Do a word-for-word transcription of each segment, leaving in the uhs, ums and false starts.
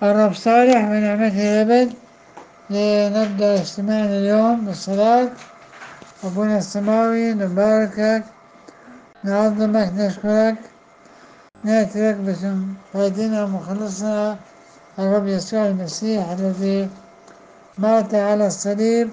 الرب صالح ونعمته الأبد. لنبدأ اجتماعنا اليوم بالصلاة. أبونا السماوي نباركك، نعظمك، نشكرك، نأتي لك باسم فادنا ومخلصنا الرب يسوع المسيح الذي مات على الصليب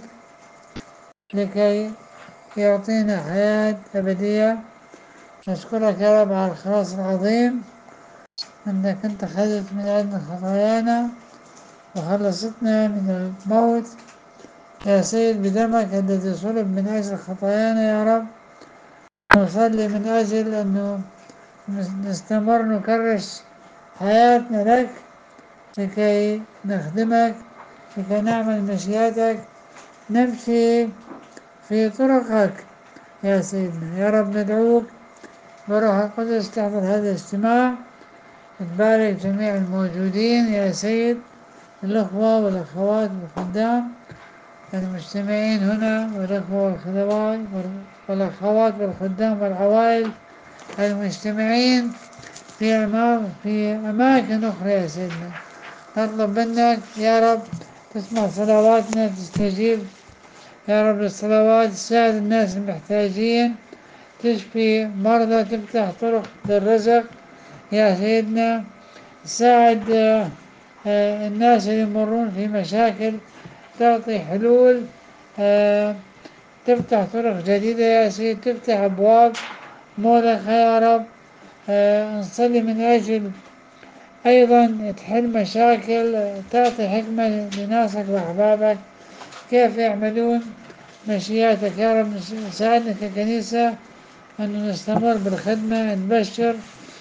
لكي يعطينا حياة أبدية. نشكرك يا رب على الخلاص العظيم، أنك أنت خذت من عندنا خطايانا وخلصتنا من الموت يا سيد بدمك الذي صلب من أجل خطايانا يا رب. نصلي من أجل أنه نستمر نكرس حياتنا لك لكي نخدمك، لكي نعمل مشيئتك، نمشي في طرقك يا سيدنا يا رب. ندعوك بروح القدس تحضر هذا الاجتماع، تبارك جميع الموجودين يا سيد، الأخوة والأخوات والخدام المجتمعين هنا، والأخوة والخدوات والأخوات والخدام والعوائل المجتمعين في أماكن في أماكن أخرى يا سيدنا. نطلب منك يا رب تسمع صلواتنا، تستجيب يا رب للصلوات، تساعد الناس المحتاجين، تشفي مرضى، تفتح طرق للرزق يا سيدنا. تساعد آه، آه، الناس اللي يمرون في مشاكل، تعطي حلول، آه، تفتح طرق جديدة يا سيد، تفتح أبواب مغلقة يا رب. آه، نصلي من أجل أيضا تحل مشاكل، آه، تعطي حكمة لناسك وأحبابك كيف يعملون مشيئتك يا رب. ساعدنا ككنيسة أن نستمر بالخدمة، نبشر،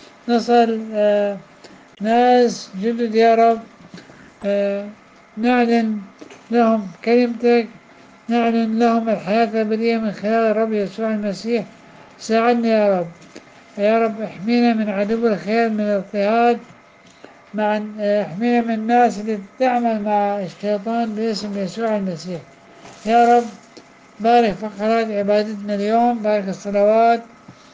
نصل آه ناس جدد يا رب، آه نعلن لهم كلمتك، نعلن لهم الحياة الأبدية من خلال الرب يسوع المسيح. ساعدنا يا رب. يا رب احمينا من عدو الخير، من الاضطهاد، مع احمينا من الناس اللي تعمل مع الشيطان باسم يسوع المسيح يا رب. بارك فقرات عبادتنا اليوم، بارك الصلوات،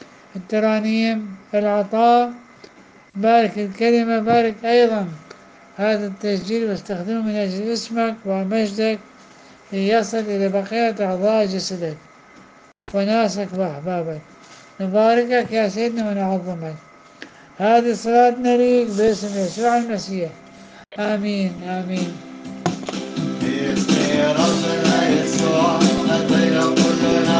الترانيم، العطاء، بارك الكلمة، بارك أيضا هذا التسجيل واستخدمه من أجل اسمك ومجدك ليصل إلى بقية أعضاء جسدك وناسك وأحبابك. نباركك يا سيدنا ونعظمك. هذه صلاتنا ليك باسم يسوع المسيح، آمين آمين. باسم ربنا يسوع أتينا كلنا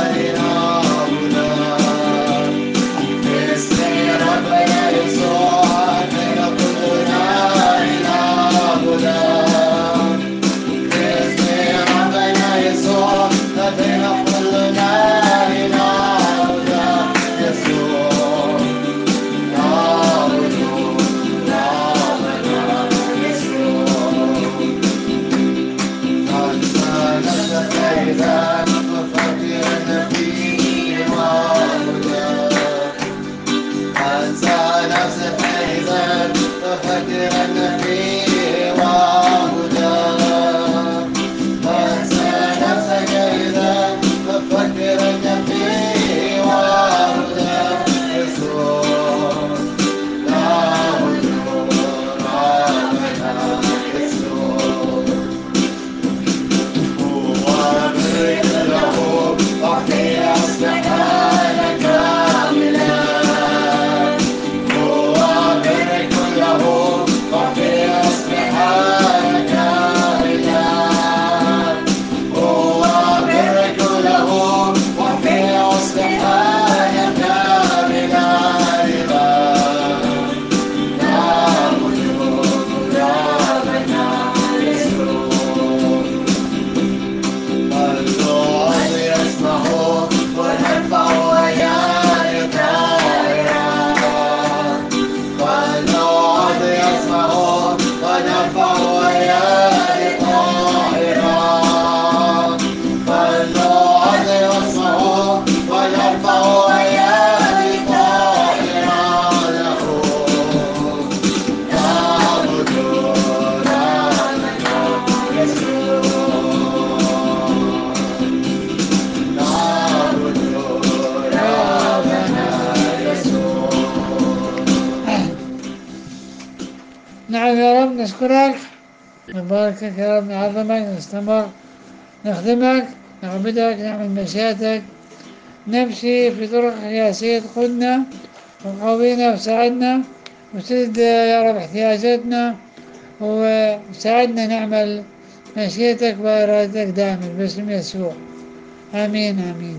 لنعبدك. باسم ربنا يسوع أتينا كلنا لنعبدك. باسم ربنا يسوع أتينا كلنا لنعبدك. يسوع نعبده نعبدك يسوع. أنسى نفسك إذا تفكر فيه وعبدك. أنسى نفسك إذا تفكر فيه وعبدك. أنسى نفسك إذا تفكر فيه وعبدك. يسوع نعبده نعبدك يسوع. وبارك له أعطي أصلحانا كاملا. وبارك له أعطي نعم يا رب نشكرك، نباركك يا رب، نعظمك، نستمر نخدمك، نعبدك، نعمل مشيئتك، نمشي في طرقك يا سيد. قدنا وقوينا وساعدنا، وسد يا رب احتياجاتنا، وساعدنا نعمل مشيئتك وإرادتك دائما باسم يسوع. آمين آمين.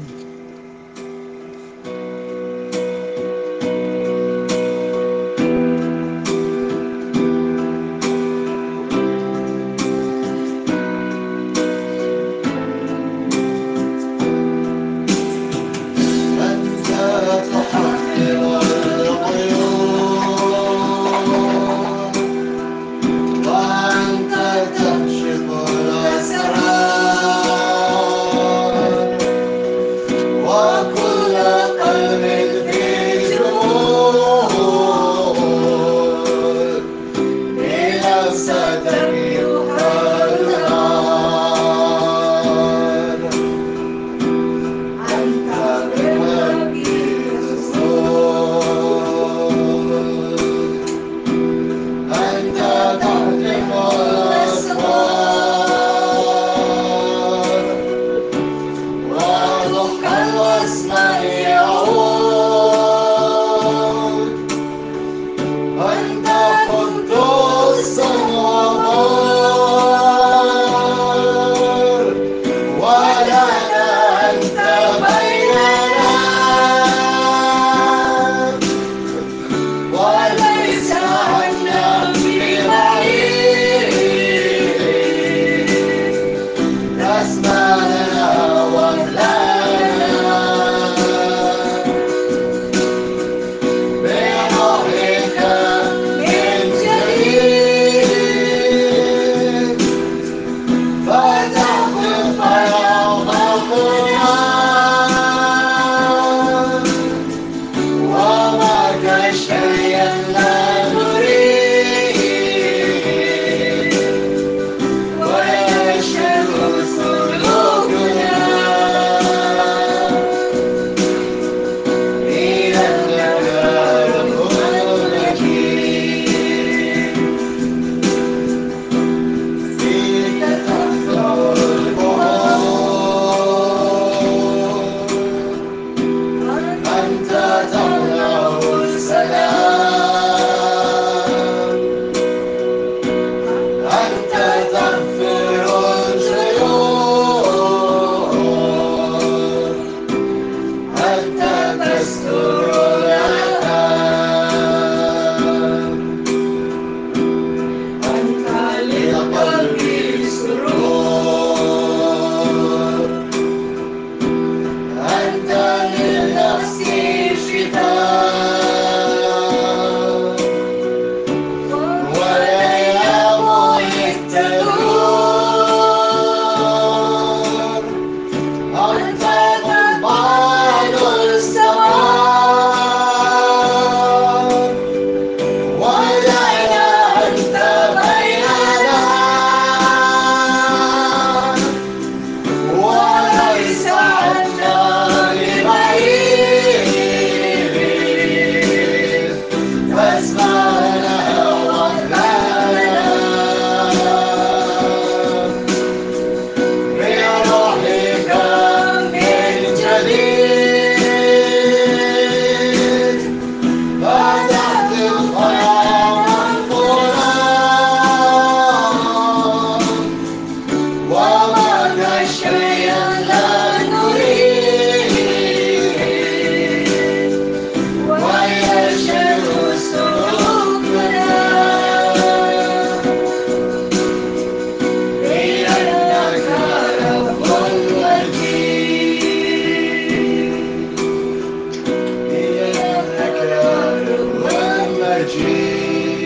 أنت تحرر القيود، وأنت تكشف الأسرار، وكل قلب فيه جمود بنفسك يحرر. أنت بالحق تسود، أنت تحلف الأسرار، وعدك الأسمى يعود. أنت قدوس وبار، ولنا أنت بيننا، وليس عنا ببعيد. تسمع لنا وكلنا، بروحك من جديد، فتحقق يوم القيامة، ومعك شيئا لا نريد، ويشهد سلوكنا بأنك رب مجيد. فيك تحفر البحور، أنت تمنع السلام، أنت تغفر الجيوب، أنت تستر الآثام، أنت لقلبي سرور، أنت لنفسي شفاء، والأيام تدور. أنت ضمان السماء، ولنا أنت بيننا، وليس عنا ببعيد. فاسمع لنا وكلنا، بروحك من جديد، فتحقق يوم القيامة، ومعك شيئا لا نريد، ويشهد سلوكنا بأنك رب مجيد، بأنك رب مجيد.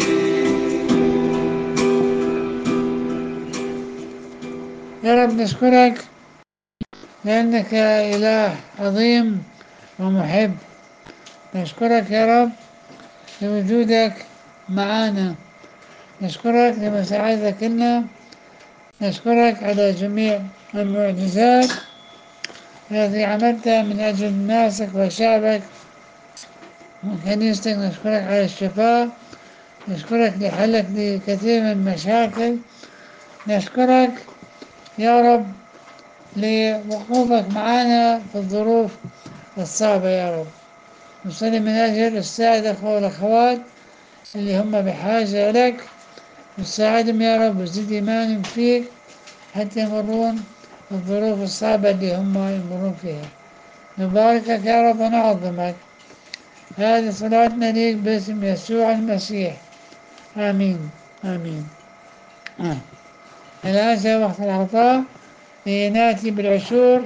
يا رب نشكرك لأنك إله عظيم ومحب. نشكرك يا رب لوجودك معنا، نشكرك لمساعدتك لنا، نشكرك على جميع المعجزات التي عملتها من أجل ناسك وشعبك وكنيستك. نشكرك على الشفاء نشكرك لحلك لكثير من المشاكل. نشكرك يا رب لوقوفك معنا في الظروف الصعبة يا رب. نصلي من أجل الساعد الأخوة والأخوات اللي هم بحاجة لك، وساعدهم يا رب وزد إيمانهم فيك حتى يمرون الظروف الصعبة اللي هم يمرون فيها. نباركك يا رب ونعظمك. هذه صلاتنا ليك باسم يسوع المسيح، آمين آمين. آه. الآن جاء وقت العطاء، لنأتي بالعشور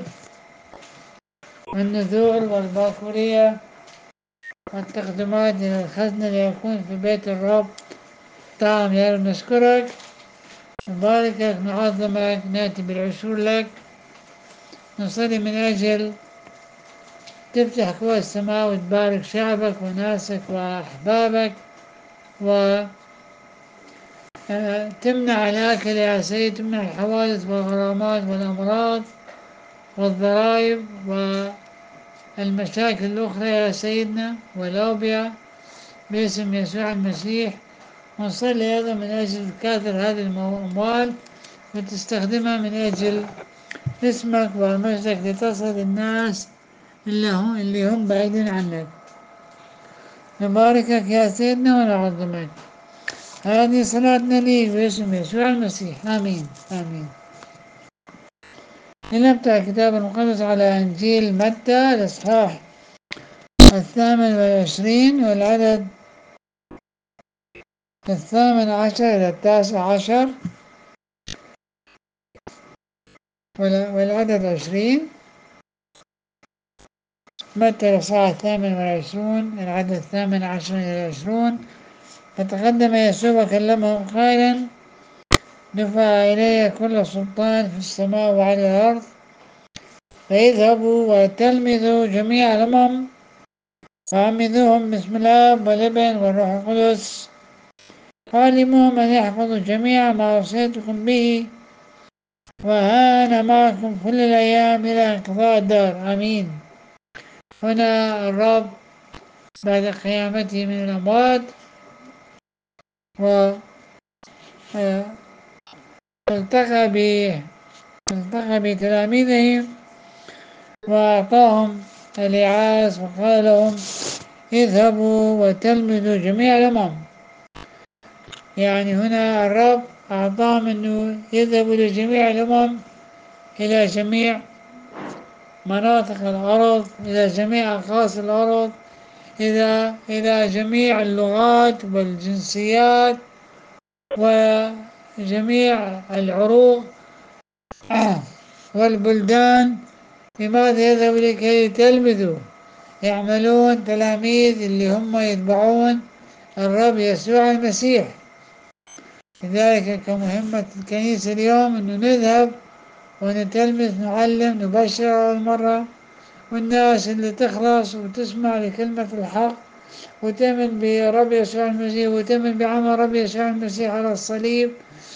والنذور والباكورية والتقدمات إلى الخزنة ليكون في بيت الرب طعام. يا رب نشكرك نباركك نعظمك، نأتي بالعشور لك. نصلي من أجل تفتح قوى السماء وتبارك شعبك وناسك وأحبابك، و تمنع الأكل يا سيد، تمنع الحوادث والغرامات والأمراض والضرائب والمشاكل الأخرى يا سيدنا والأوبئة باسم يسوع المسيح. ونصلي أيضا من أجل كاثر هذه الأموال وتستخدمها من أجل اسمك ومجدك لتصل الناس اللي هم, اللي هم بعيدين عنك. نباركك يا سيدنا ونعظمك. هذه صلاتنا ليك باسم يسوع المسيح، آمين آمين. لنفتح الكتاب المقدس على إنجيل متى الإصحاح الثامن والعشرين والعدد الثامن عشر إلى التاسع عشر والعدد عشرين. متى الإصحاح الثامن والعشرون العدد الثامن عشر إلى العشرون. فتقدم يسوع وكلمهم قائلا: دفع إلي كل سلطان في السماء وعلى الأرض، فاذهبوا وتلمذوا جميع الأمم وعمدوهم باسم الآب والابن والروح القدس، وعلموهم أن يحفظوا جميع ما وصيتكم به، وها أنا معكم كل الأيام إلى انقضاء الدار، آمين. هنا الرب بعد قيامته من الأموات و التقى التقى بتلاميذه وأعطاهم الإعاز وقال لهم: اذهبوا وتلمذوا جميع الأمم. يعني هنا الرب أعطاهم أنه يذهبوا لجميع الأمم، إلى جميع مناطق الأرض، إلى جميع أقاصي الأرض، إلى إلى جميع اللغات والجنسيات وجميع العروق والبلدان. لماذا يذهب لكي يتلمذوا، يعملون تلاميذ اللي هم يتبعون الرب يسوع المسيح. لذلك كمهمة الكنيسة اليوم أنه نذهب ونتلمذ، نعلم، نبشر أول مرة، والناس اللي تخلص وتسمع لكلمة الحق وتؤمن برب يسوع المسيح وتؤمن بعمل رب يسوع المسيح على الصليب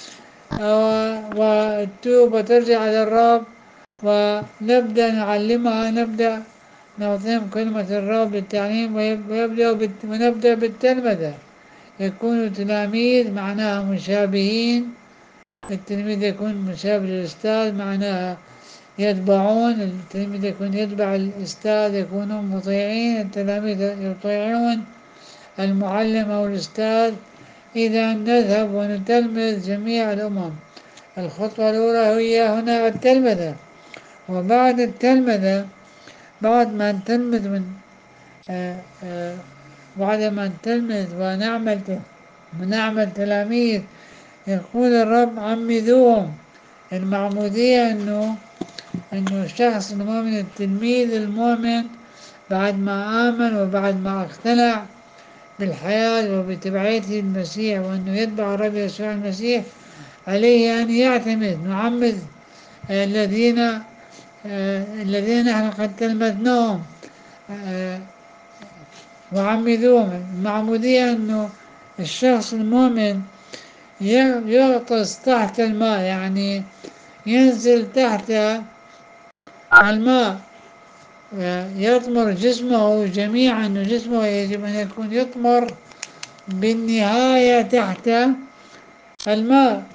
وتتوب وترجع للرب، ونبدأ نعلمها، نبدأ نعطيهم كلمة الرب بالتعليم، ويبدأ ونبدأ بالتلمذة، يكونوا تلاميذ معناها مشابهين. التلميذ يكون مشابه للأستاذ معناها يتبعون، التلميذ يكون يتبع الأستاذ، يكونوا مطيعين، التلاميذ يطيعون المعلم أو الأستاذ. إذا نذهب ونتلمذ جميع الأمم. الخطوة الأولى هي هنا التلمذة، وبعد التلمذة بعد ما نتلمذ من آآ آآ بعد ما نتلمذ ونعمل ونعمل تلاميذ، يقول الرب: عمدوهم. المعمودية إنه إنه الشخص المؤمن، التلميذ المؤمن بعد ما آمن وبعد ما اقتنع بالحياة وبتبعيته المسيح وأنه يتبع الرب يسوع المسيح، عليه أن يعتمد. نعمد الذين آه الذين نحن قد تلمذناهم آه وعمدوهم. المعمودية أنه الشخص المؤمن يغطس تحت الماء، يعني ينزل تحت الماء، يطمر جسمه جميعا. جسمه يجب أن يكون يطمر بالنهاية تحت الماء.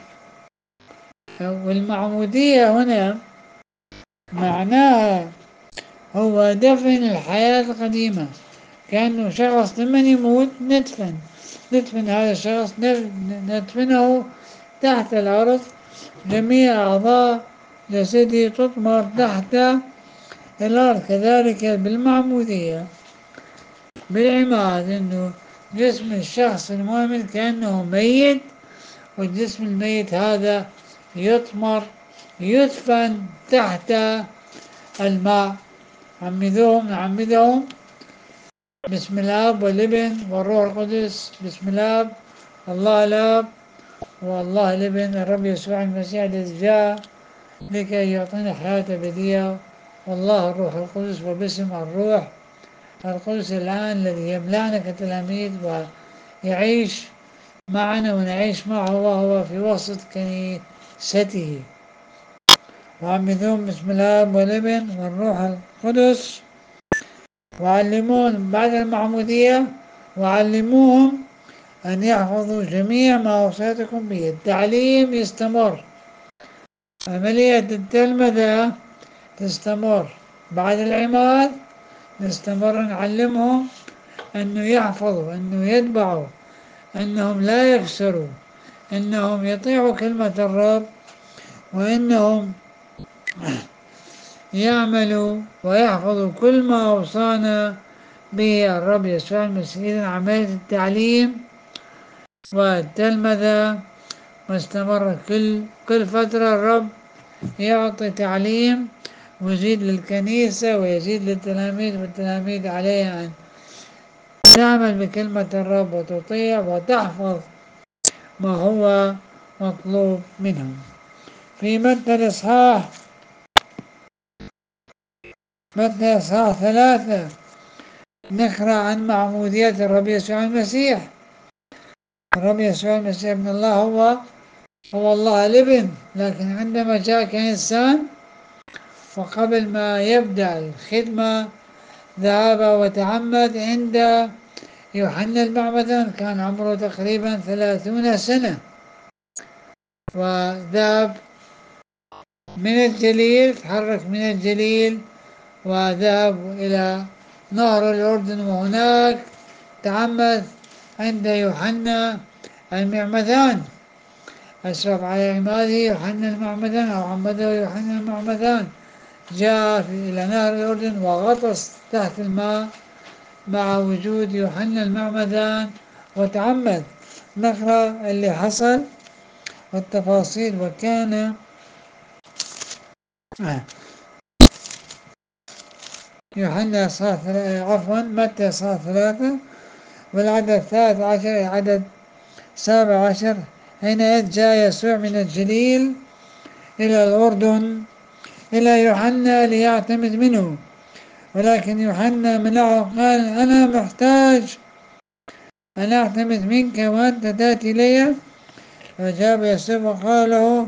والمعمودية هنا معناها هو دفن الحياة القديمة، كأنه شخص لمن يموت ندفن ندفن هذا الشخص، ندفنه تحت الأرض، جميع أعضاء جسده تطمر تحت الأرض. كذلك بالمعمودية بالعماد، أنه جسم الشخص المؤمن كأنه ميت، والجسم الميت هذا يطمر يدفن تحت الماء. عمدوهم نعمدهم بسم الاب والابن والروح القدس. بسم الاب الله الاب والله الابن الرب يسوع المسيح الذي جاء لكي يعطينا حياة أبدية، والله الروح القدس، وباسم الروح القدس الآن الذي يملأنا كتلاميذ ويعيش معنا ونعيش معه وهو في وسط كنيسته. وعمدوهم بسم الاب والابن والروح القدس، وعلموهم بعد المعمودية، وعلموهم أن يحفظوا جميع ما أوصيتكم به. التعليم يستمر، عملية التلمذة تستمر. بعد العماد نستمر نعلمهم أنه يحفظوا، أنه يتبعوا، أنهم لا يكسروا، أنهم يطيعوا كلمة الرب، وأنهم يعملوا ويحفظوا كل ما أوصانا به الرب يسوع المسيح. إذن عملية التعليم والتلمذة مستمرة، كل كل فترة الرب يعطي تعليم ويزيد للكنيسة ويزيد للتلاميذ، والتلاميذ عليها أن تعمل بكلمة الرب وتطيع وتحفظ ما هو مطلوب منهم. في متى الإصحاح متى إصحاح ثلاثة نقرأ عن معمودية الرب يسوع المسيح. الرب يسوع المسيح ابن الله هو هو الله الابن، لكن عندما جاء كإنسان وقبل ما يبدأ الخدمة ذهب وتعمد عند يوحنا المعمدان، كان عمره تقريبا ثلاثون سنة، وذهب من الجليل، تحرك من الجليل وذهب إلى نهر الأردن، وهناك تعمد عند يوحنا المعمدان. أشرف على عماده يوحنا المعمدان، أو عمده يوحنا المعمدان. جاء إلى نهر الأردن وغطس تحت الماء مع وجود يوحنا المعمدان وتعمد. نقرأ اللي حصل والتفاصيل. وكان يوحنا صار عفوا متى صار ثلاثة، والعدد الثالث عشر عدد سابع عشر. حينئذ جاء يسوع من الجليل إلى الأردن إلى يوحنا ليعتمد منه، ولكن يوحنا منعه، قال أنا محتاج أن أعتمد منك وأنت تأتي إلي. فجاب يسوع وقال له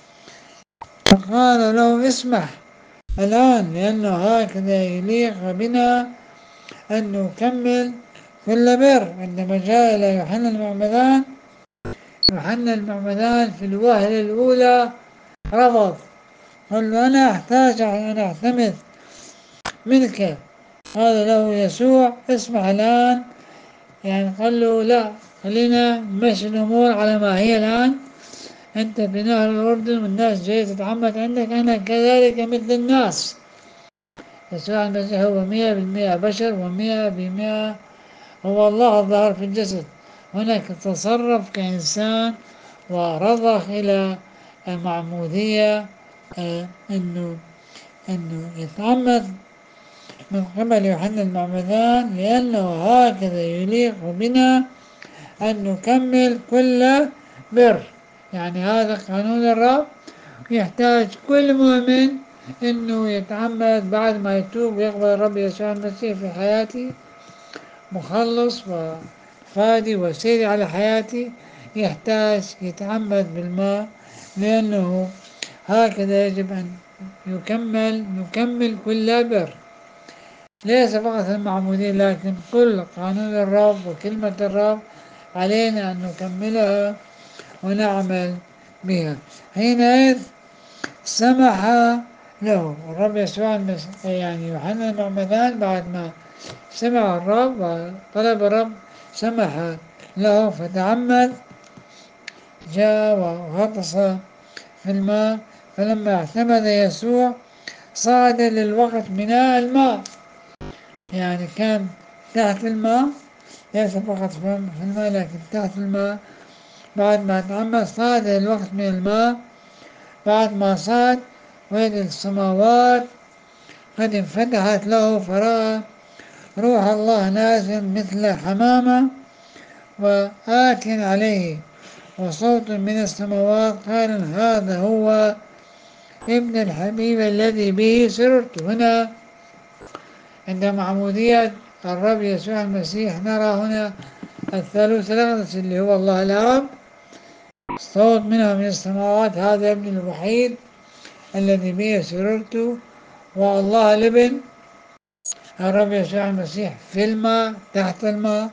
فقال له اسمح الآن، لأنه هكذا يليق بنا أن نكمل كل بر. عندما جاء إلى يوحنا المعمدان، يوحنا المعمدان في الوهلة الأولى رفض، قال له أنا أحتاج أن أعتمد منك. قال له يسوع اسمح الآن، يعني قال له لا، خلينا نمشي الأمور على ما هي الآن. أنت في نهر الأردن والناس جاية تتعمد عندك، أنا كذلك مثل الناس. يسوع المسيح هو مئة بالمئة بشر ومئة بالمئة هو الله الظاهر في الجسد. هناك تصرف كإنسان ورضخ إلى المعمودية، آه أنه أنه يتعمد من قبل يوحنا المعمدان، لأنه هكذا يليق بنا أن نكمل كل بر. يعني هذا قانون الرب، يحتاج كل مؤمن أنه يتعمد بعد ما يتوب ويقبل الرب يسوع المسيح في حياته مخلص وفادي وسيري على حياتي، يحتاج يتعمد بالماء، لأنه هكذا يجب أن يكمل نكمل كل بر. ليس فقط المعمودية، لكن كل قانون الرب وكلمة الرب علينا أن نكملها ونعمل بها. حينئذ سمح له الرب يسوع المسيح، يعني يوحنا المعمدان بعد ما سمع الرب وطلب الرب سمح له فتعمد، جاء وغطس في الماء. فلما اعتمد يسوع صعد للوقت ميناء الماء، يعني كان تحت الماء، ليس فقط في الماء لكن تحت الماء. بعد ما تعمد صعد للوقت من الماء. بعد ما صعد وإذ السماوات قد انفتحت له فرأى روح الله نازل مثل حمامة وآت عليه، وصوت من السماوات قال هذا هو ابن الحبيب الذي به سررت. هنا عند معمودية الرب يسوع المسيح نرى هنا الثالوث الأقدس اللي هو الله الآب، صوت منه من السماوات هذا ابن الوحيد الذي به سررت. والله الابن الرب يسوع المسيح في الماء تحت الماء،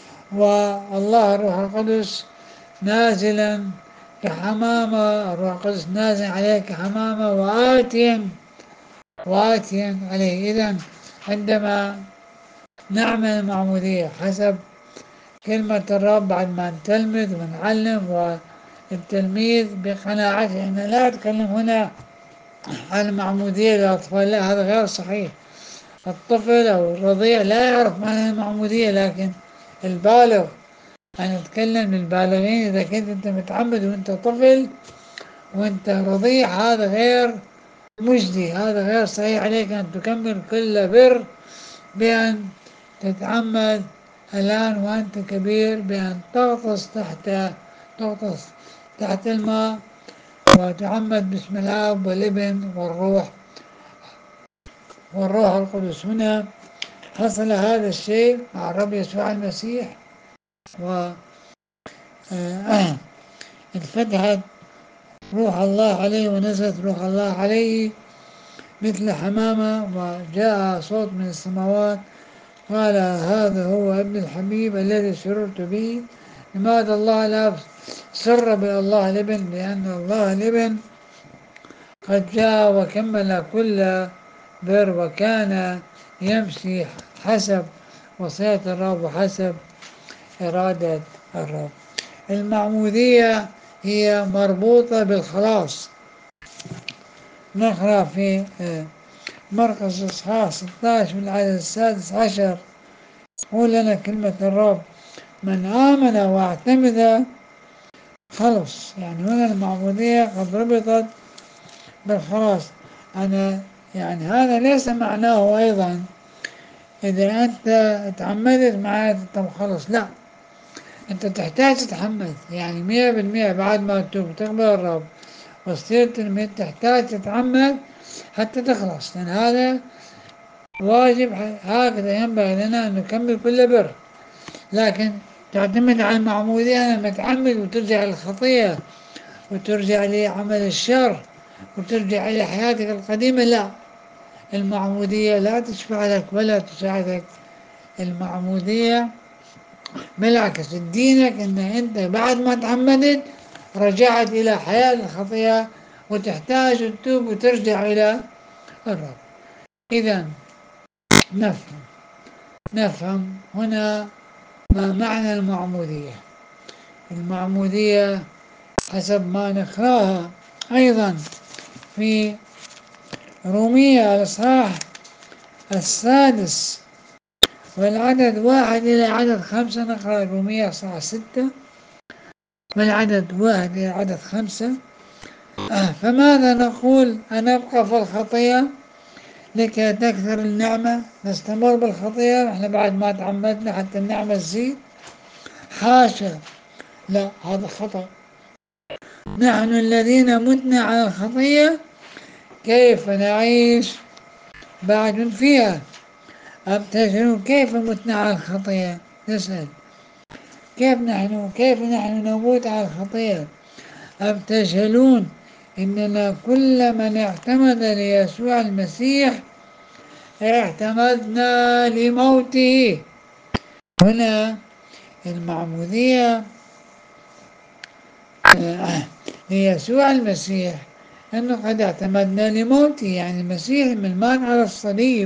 والله الروح القدس نازلا كحمامة، الروح القدس نازل عليه كحمامة وآتيا وآتيا عليه. إذن عندما نعمل المعمودية حسب كلمة الرب بعد ما نتلمذ ونعلم، والتلميذ بقناعته، أنا لا أتكلم هنا عن المعمودية للأطفال، لا هذا غير صحيح. الطفل أو الرضيع لا يعرف معنى المعمودية، لكن البالغ، أنا أتكلم للبالغين. إذا كنت أنت متعمد وأنت طفل وأنت رضيع هذا غير مجدي، هذا غير صحيح. عليك أن تكمل كل بر بأن تتعمد الآن وأنت كبير، بأن تغطس تحت تغطس تحت الماء وتعمد باسم الآب والابن والروح والروح القدس. هنا حصل هذا الشيء مع الرب يسوع المسيح، و آه، انفتحت روح الله عليه ونزلت روح الله عليه مثل حمامة، وجاء صوت من السماوات قال هذا هو ابن الحبيب الذي سررت به. لماذا الله الآب سر بالله الابن؟ لأن الله الابن قد جاء وكمل كل بر وكان يمشي حسب وصية الرب وحسب إرادة الرب. المعمودية هي مربوطة بالخلاص. نقرأ في مرقس إصحاح ستة عشر من العدد السادس عشر، قول لنا كلمة الرب من آمن واعتمد خلص. يعني هنا المعمودية قد ربطت بالخلاص. أنا يعني هذا ليس معناه أيضا إذا أنت تعمدت معناته أنت مخلص، لا، أنت تحتاج تتحمل يعني مية بالمية بعد ما تتوب تقبل الرب وتصير تلميذ، تحتاج تتعمد حتى تخلص، لأن هذا واجب. هكذا ينبغي لنا أن نكمل كل بر. لكن تعتمد على المعمودية أنا متعمد وترجع للخطية وترجع لعمل الشر وترجع إلى حياتك القديمة، لا، المعمودية لا تشفع لك ولا تساعدك. المعمودية بالعكس تدينك أن أنت بعد ما تعمدت رجعت إلى حياة الخطية وتحتاج تتوب وترجع إلى الرب. إذا نفهم نفهم هنا ما معنى المعمودية. المعمودية حسب ما نقراها أيضا في رومية الإصحاح السادس والعدد واحد إلى عدد خمسة. نقرأ رومية الإصحاح ستة والعدد واحد إلى عدد خمسة. آه فماذا نقول؟ أن نبقى في الخطية لكي تكثر النعمة؟ نستمر بالخطية احنا بعد ما تعمدنا حتى النعمة تزيد؟ حاشا، لا، هذا خطأ. نحن الذين متنا على الخطية كيف نعيش بعد فيها؟ أم تسألون كيف متنا على الخطية؟ نسأل كيف نحن كيف نحن نموت على الخطية؟ أم تجهلون إننا كل من اعتمد ليسوع المسيح اعتمدنا لموته. هنا المعمودية آه، ليسوع المسيح أنه قد اعتمدنا لموته، يعني المسيح من مات على الصليب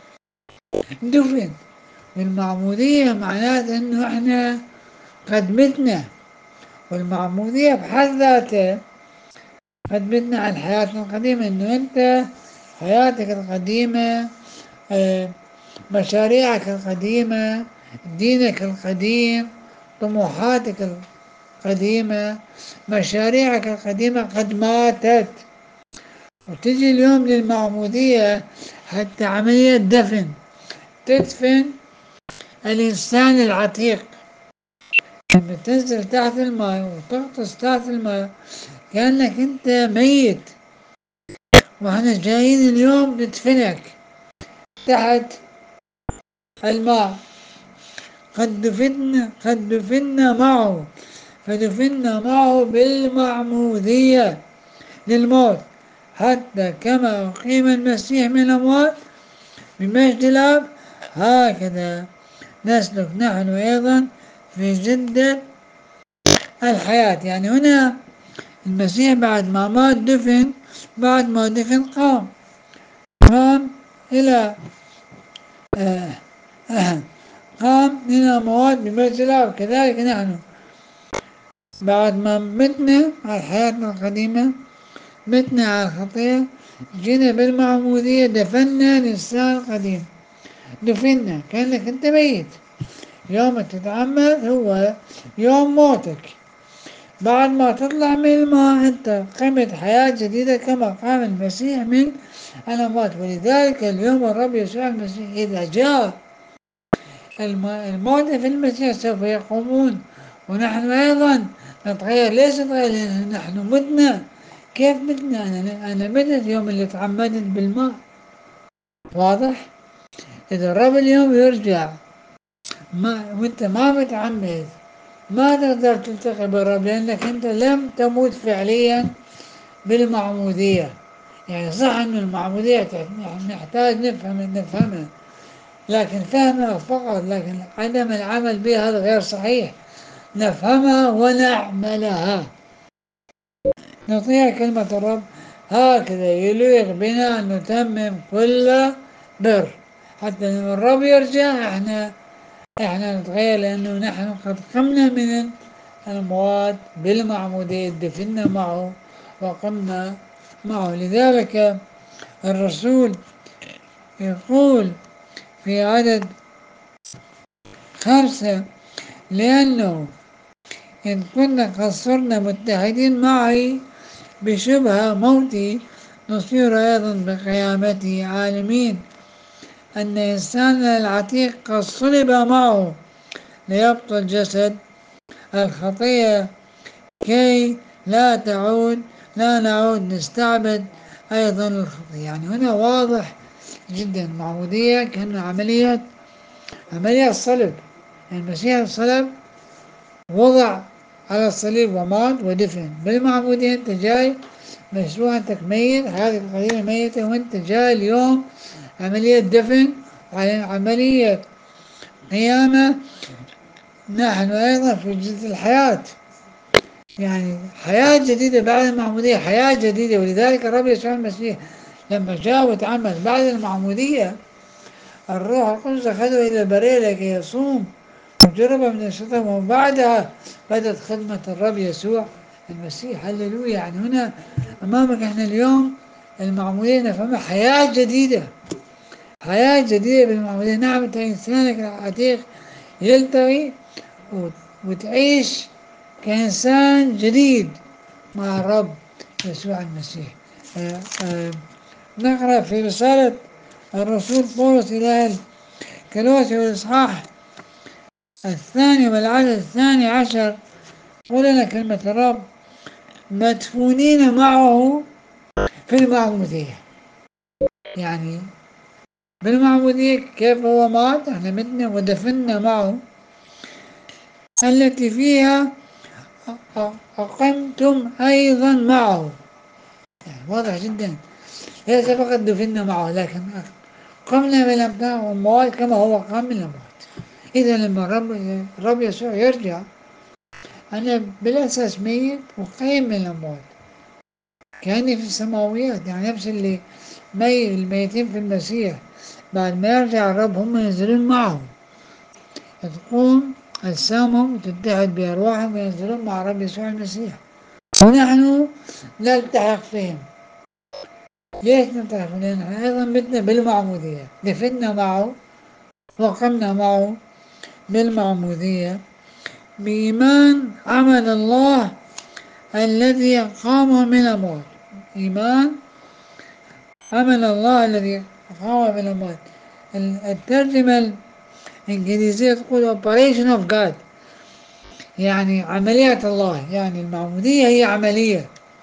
دفن. والمعمودية معناته أنه إحنا قد متنا، والمعمودية بحد ذاتها قد متنا عن حياتنا القديمة. أنه أنت حياتك القديمة، آه، مشاريعك القديمة، دينك القديم، طموحاتك القديمة، مشاريعك القديمة قد ماتت، وتجي اليوم للمعمودية حتى عملية دفن، تدفن الإنسان العتيق. لما تنزل تحت الماء وتغطس تحت الماء كأنك أنت ميت، وإحنا جايين اليوم ندفنك تحت الماء. قد دفنا قد دفنا معه، فدفنا معه بالمعمودية للموت، حتى كما أقيم المسيح من الأموات بمجد الآب هكذا نسلك نحن أيضا في جدة الحياة. يعني هنا المسيح بعد ما مات دفن، بعد ما دفن قام قام إلى آه آه قام من الأموات بمجد الآب. كذلك نحن بعد ما متنا على حياتنا القديمة، متنا على الخطية، جينا بالمعمودية دفنا الإنسان القديم، دفنا كأنك أنت ميت. يوم تتعمد هو يوم موتك. بعد ما تطلع من الماء أنت قمت حياة جديدة كما قام المسيح من الأموات. ولذلك اليوم الرب يسوع المسيح إذا جاء الموتى في المسيح سوف يقومون، ونحن أيضا نتغير. ليش نتغير؟ لأن نحن متنا. كيف متنا؟ أنا أنا متت يوم اللي تعمدت بالماء. واضح؟ إذا الرب اليوم يرجع ما وأنت ما متعمد، ما تقدر تلتقي بالرب، لأنك أنت لم تموت فعليا بالمعمودية. يعني صح أن المعمودية نحتاج نفهم نفهمها، لكن فهمها فقط، لكن عدم العمل بها هذا غير صحيح. نفهمها ونعملها، نطيع كلمة الرب، هكذا يليق بنا أن نتمم كل بر، حتى لما الرب يرجع احنا احنا نتغير، لأنه نحن قد قمنا من الأموات بالمعمودية، دفنا معه وقمنا معه. لذلك الرسول يقول في عدد خمسة: لأنه إن كنا قد صرنا متحدين معي بشبه موتي نصير أيضا بقيامته عالمين أن إنساننا العتيق قد صلب معه ليبطل جسد الخطية، كي لا تعود لا نعود نستعبد أيضا الخطية. يعني هنا واضح جدا المعمودية كأنه عملية عملية صلب. المسيح الصلب وضع على الصليب ومات ودفن. بالمعمودية أنت جاي مشروع، أنت ميت، هذه القضية ميتة، وأنت جاي اليوم عملية دفن عملية قيامة. نحن أيضا في جزء الحياة، يعني حياة جديدة بعد المعمودية، حياة جديدة. ولذلك الرب يسوع المسيح لما جاء وتعمد بعد المعمودية، الروح القدس أخذه إلى البرية لكي يصوم وجرب من الشيطان، وبعدها بدأت خدمة الرب يسوع المسيح. هللويا. يعني هنا أمامك احنا اليوم المعمودية نفهمها حياة جديدة، حياة جديدة بالمعمودية. نعم أنت إنسانك العتيق يلتغي وتعيش كإنسان جديد مع الرب يسوع المسيح. آآ آآ نقرأ في رسالة الرسول بولس إلى الكلوسي والإصحاح الثاني والعدد الثاني عشر، قل لنا كلمة الرب: مدفونين معه في المعمودية. يعني بالمعمودية كيف هو مات، احنا متنا ودفنا معه، التي فيها أقمتم أيضا معه. يعني واضح جدا، ليس فقط دفنا معه لكن قمنا من الأموات كما هو قام من الأموات. إذا لما الرب الرب يسوع يرجع، أنا بالأساس ميت وقيم من الأموات، كأني في السماويات. يعني نفس اللي ميت الميتين في المسيح بعد ما يرجع الرب هم ينزلون معه، تقوم أجسامهم وتتحد بأرواحهم وينزلون مع الرب يسوع المسيح، ونحن نلتحق فيهم. ليش نلتحق فيهم؟ لأن نحن أيضا متنا بالمعمودية، دفنا معه وقمنا معه بالمعمودية بإيمان عمل الله الذي قام من الأموات. إيمان عمل الله الذي قام من الأموات. الترجمة الإنجليزية تقول operation of God، يعني عملية الله. يعني المعمودية هي عملية،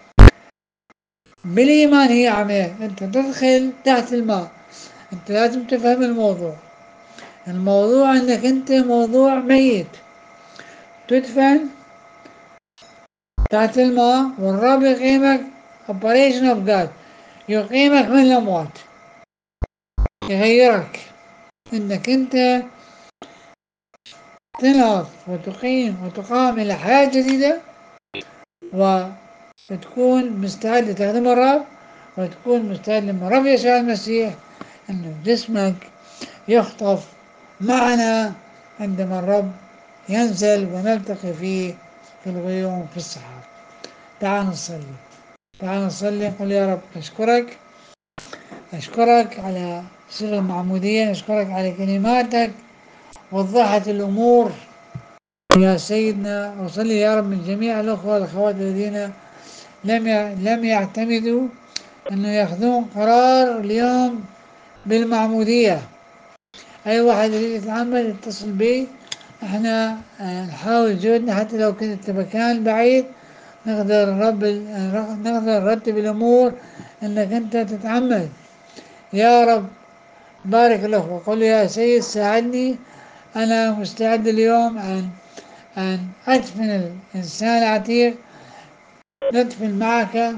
بالإيمان هي عملية. أنت تدخل تحت الماء، أنت لازم تفهم الموضوع. الموضوع أنك أنت موضوع ميت، تدفن تحت الماء والرب يقيمك operation of God، يقيمك من الأموات، يغيرك، أنك أنت تنهض وتقيم وتقام إلى حياة جديدة، وتكون مستعد لتخدم الرب، وتكون مستعد لما الرب يسوع المسيح أنه جسمك يخطف معنا عندما الرب ينزل ونلتقي فيه في الغيوم في السحاب. تعال نصلي، تعال نصلي. قل يا رب أشكرك، أشكرك على سر المعمودية، أشكرك على كلماتك وضحت الأمور يا سيدنا. وصلي يا رب من جميع الأخوة والأخوات الذين لم لم يعتمدوا أنه يأخذون قرار اليوم بالمعمودية. أي واحد يريد يتعمد يتصل بي، احنا نحاول جهدنا حتى لو كنت بمكان بعيد نقدر نرب نقدر نرتب الأمور أنك أنت تتعمد. يا رب بارك له وقل يا سيد ساعدني، أنا مستعد اليوم أن أن أدفن الإنسان العتيق، ندفن معك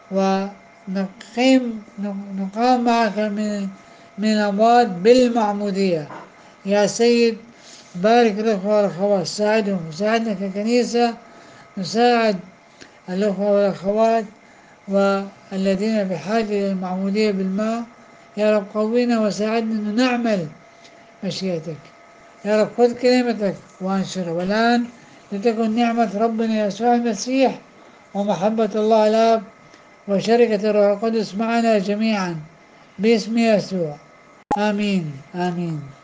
ونقيم نقام معك من من الأموات بالمعمودية. يا سيد بارك الأخوة والأخوات، ساعدهم وساعدنا ككنيسة نساعد الأخوة والأخوات والذين بحاجة إلى المعمودية بالماء. يا رب قوينا وساعدنا أن نعمل مشيئتك. يا رب خذ كلمتك وانشرها. والآن لتكن نعمة ربنا يسوع المسيح ومحبة الله الآب وشركة الروح القدس معنا جميعا باسم يسوع. آمين آمين.